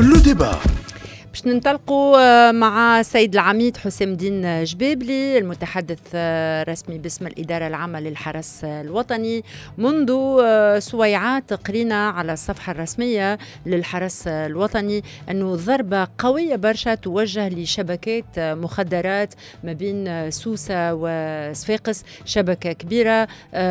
لو ديبا. باش ننطلقوا مع سيد العميد حسام الدين جبيبلي المتحدث الرسمي باسم الإدارة العامة للحرس الوطني. منذ سويعات قرينا على الصفحة الرسمية للحرس الوطني أنه ضربة قوية برشا توجه لشبكات مخدرات ما بين سوسة وصفاقس، شبكة كبيرة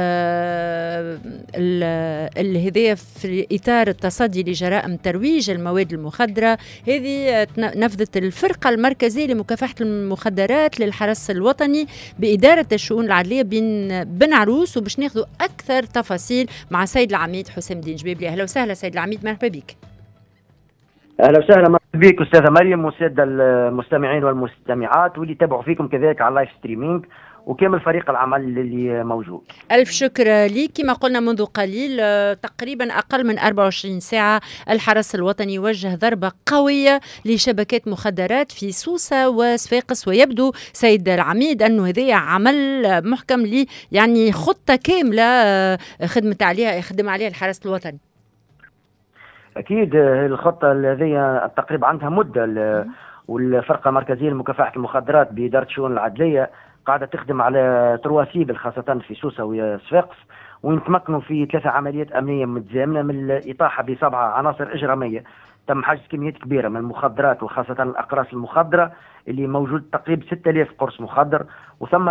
هذه في إطار التصدي لجرائم ترويج المواد المخدرة. هذه نفذت الفرقة المركزية لمكافحة المخدرات للحرس الوطني بإدارة الشؤون العدلية بن عروس، وباش ناخذوا أكثر تفاصيل مع سيد العميد حسام الدين جبيبلي. أهلا وسهلا سيد العميد، مرحبا بك. أهلا وسهلا، مرحبا بك أستاذة مريم والسادة المستمعين والمستمعات واللي يتابعوا فيكم كذلك على اللايف ستريمينج وكامل فريق العمل اللي موجود. ألف شكر لي. كما قلنا منذ قليل تقريبا أقل من 24 ساعة الحرس الوطني وجه ضربة قوية لشبكات مخدرات في سوسة وصفاقس، ويبدو سيد العميد أنه هذا عمل محكم لي، يعني خطة كاملة خدم عليها الحرس الوطني. أكيد الخطة هذه تقريبا عندها مدة، والفرقة المركزية لمكافحة المخدرات بإدارة الشؤون العدلية قاعدة تخدم على ترواسيبل خاصة في سوسة وصفاقس، ونتمكنوا في 3 عمليات أمنية متزامنة من الإطاحة ب7 عناصر إجرامية. تم حجز كميات كبيرة من المخدرات وخاصة الأقراص المخدرة اللي موجود تقريبا 6000 قرص مخدر، وثم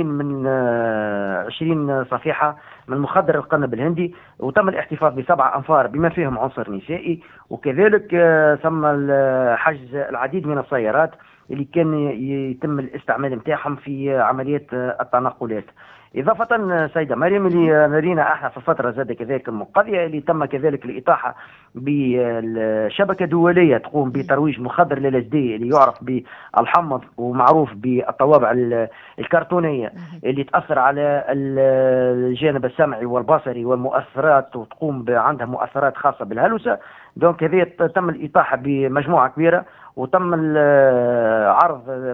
20 صفيحة من مخدر القنب الهندي، وتم الاحتفاظ ب7 أنفار بما فيهم عنصر نسائي، وكذلك ثم حجز العديد من السيارات اللي كان يتم الاستعمال نتاعهم في عمليات التنقلات. إضافة سيدة مريم اللي نرينا احنا في الفترة زاد كذلك المقضية اللي تم كذلك الإطاحة بشبكة دولية تقوم بترويج مخدر LSD اللي يعرف بالحمض ومعروف بالطوابع الكرتونية اللي تأثر على الجانب السمعي والبصري والمؤثرات، وتقوم عندها مؤثرات خاصة بالهلوسة. دونك هذه تم الإطاحة بمجموعة كبيرة، وتم عرض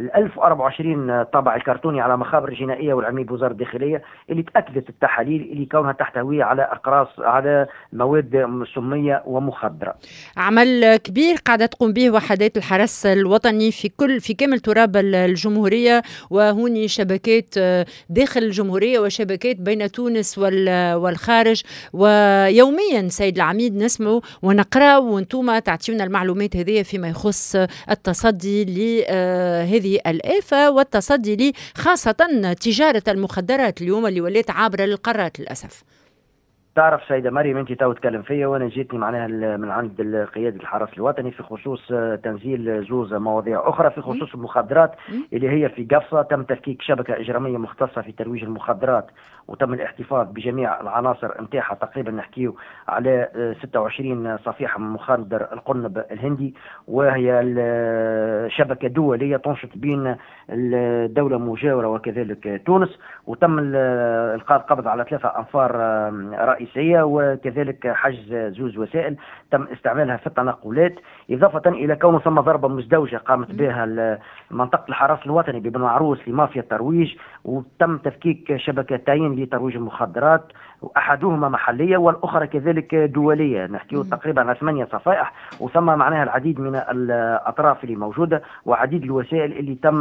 1024 طابع الكرتوني على مخابر جنائية والعلمية بوزارة الداخلية اللي تأكدت التحاليل اللي كونها تحتوي على أقراص على مواد سمية ومخدرة. عمل كبير قاعدة تقوم به وحدات الحرس الوطني في كامل تراب الجمهورية، وهوني شبكات داخل الجمهورية وشبكات بين تونس والخارج، ويوميا سيد العميد نسمعوا ونقرأ وانتم تعطيونا المعلومات هذه فيما يخص التصدي لهذه الآفة والتصدي لي خاصة تجارة المخدرات اليوم اللي ولات عابرة للقارات للأسف. تعرف سيدة مريم انت تو تكلم فيا، وانا جيتني معناها من عند قيادة الحرس الوطني في خصوص تنزيل زوز مواضيع اخرى في خصوص المخدرات اللي هي في قفصة. تم تفكيك شبكة اجرامية مختصة في ترويج المخدرات، وتم الاحتفاظ بجميع العناصر نتاعها، تقريبا نحكيو على 26 صفيحة من مخدر القنب الهندي، وهي شبكة دولية تنشط بين الدولة المجاورة وكذلك تونس. وتم القاء القبض على 3 أنفار رئيسية، وكذلك حجز زوز وسائل تم استعمالها في التنقلات، إضافة إلى كونه ثم ضربة مزدوجة قامت بها منطقة الحرس الوطني ببن عروس لمافيا الترويج، وتم تفكيك شبكتين لترويج المخدرات، أحدهما محلية والأخرى كذلك دولية، نحكيه تقريبا على 8 صفائح، وثم معناها العديد من الأطراف اللي موجودة وعديد الوسائل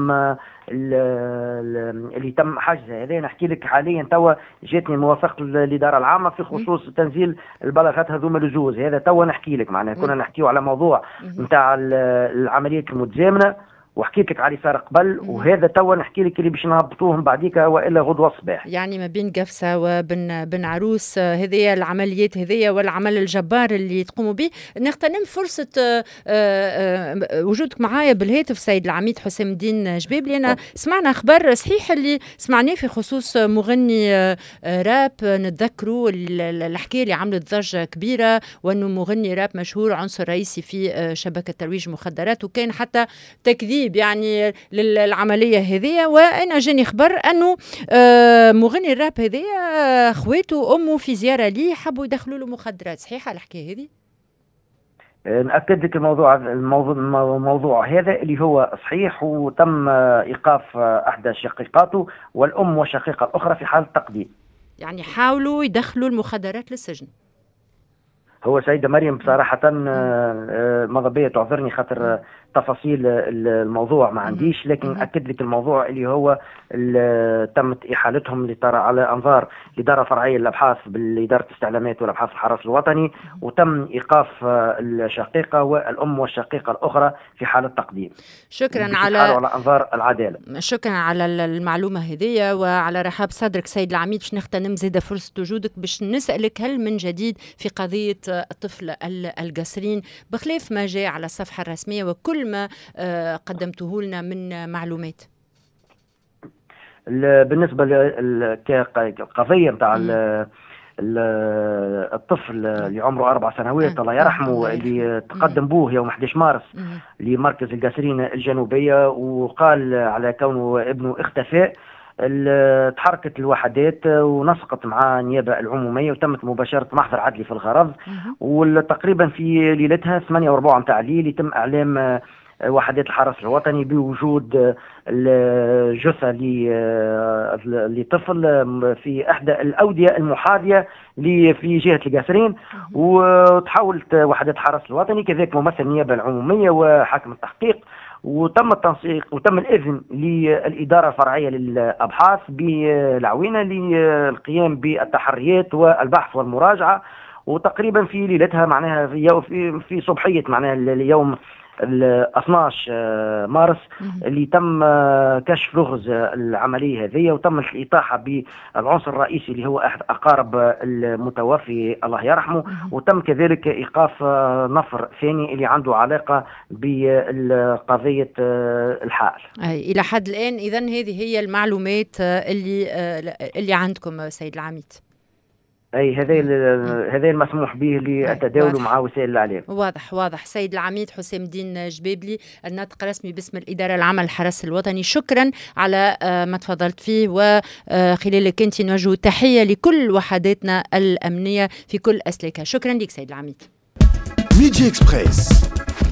اللي تم حجزها. هذا نحكي لك حاليا توا جاتني موافقة الإدارة العامة في خصوص تنزيل البلاغات هذوما لزوز. هذا توا نحكي لك معناها كنا نحكيه على موضوع نتاع العمليات المتزامنة، وحكيت لك علي صار قبل، وهذا توا نحكي لك اللي باش نهبطوهم بعديك والا غدوه الصباح. يعني ما بين قفصه وبن عروس هذه العمليات هذه والعمل الجبار اللي تقوموا به. نغتنم فرصه وجودك معايا بالهاتف سيد العميد حسام الدين جبيبلي. انا سمعنا اخبار صحيح اللي سمعناه في خصوص مغني راب، نتذكروا الحكايه اللي عملت ضجه كبيره، وانه مغني راب مشهور عنصر رئيسي في شبكه ترويج مخدرات، وكان حتى تكذيب يعني للعملية هذه. وأنا جاني خبر أنه مغني الراب هذه أخواته وأمه في زيارة لي حبوا يدخلوا له مخدرات. صحيحة الحكاية هذه؟ نأكد لك الموضوع هذا اللي هو صحيح، وتم إيقاف أحدى شقيقاته والأم والشقيقة الأخرى في حال تقديم. يعني حاولوا يدخلوا المخدرات للسجن. هو سيدة مريم بصراحة ماذا بيا تعذرني خاطر تفاصيل الموضوع ما عنديش، لكن أكد لك الموضوع اللي هو تمت إحالتهم لترى على أنظار الإدارة الفرعية للأبحاث بالإدارة الاستعلامات والأبحاث الحرس الوطني، وتم إيقاف الشقيقة والأم والشقيقة الأخرى في حالة تقديم. شكرا على أنظار العدالة. شكرا على المعلومة هذه وعلى رحاب صدرك سيد العميد. باش نغتنم زيادة فرصة وجودك باش نسألك هل من جديد في قضية الطفل القصرين بخلاف ما جاء على الصفحة الرسمية وكل ما قدمته لنا من معلومات؟ بالنسبة للقضية متاع الطفل اللي عمره 4 سنوات الله يرحمه اللي تقدم بوه يوم 11 مارس لمركز القاسرين الجنوبية وقال على كونه ابنه اختفى، تحركت الوحدات ونسقط مع النيابة العمومية وتمت مباشرة محضر عدلي في الغرض، وتقريبا في ليلتها 8:15 متاع الليل يتم إعلام وحدات الحرس الوطني بوجود الجثة لطفل في إحدى الأودية المحاذية في جهة القاسرين، وتحولت وحدات الحرس الوطني كذلك ممثل النيابة العمومية وحاكم التحقيق، وتم التنسيق وتم الإذن للإدارة الفرعية للأبحاث بالعوينة للقيام بالتحريات والبحث والمراجعة. وتقريبا في ليلتها معناها في صبحية معناها اليوم 12 مارس اللي تم كشف لغز العملية هذه، وتم الإطاحة بالعنصر الرئيسي اللي هو أحد أقارب المتوفي الله يرحمه، وتم كذلك إيقاف نفر ثاني اللي عنده علاقة بقضية الحائل. إلى حد الآن إذن هذه هي المعلومات اللي عندكم سيد العميد. أي هذا المسموح به للتداول مع وسائل الإعلام. واضح. سيد العميد حسام الدين جبابلي الناطق الرسمي باسم الإدارة العامة للحرس الوطني، شكرا على ما تفضلت فيه، وخلالك أنت نوجه تحية لكل وحداتنا الأمنية في كل أسلاكها. شكرا لك سيد العميد. ميديا إكسبريس.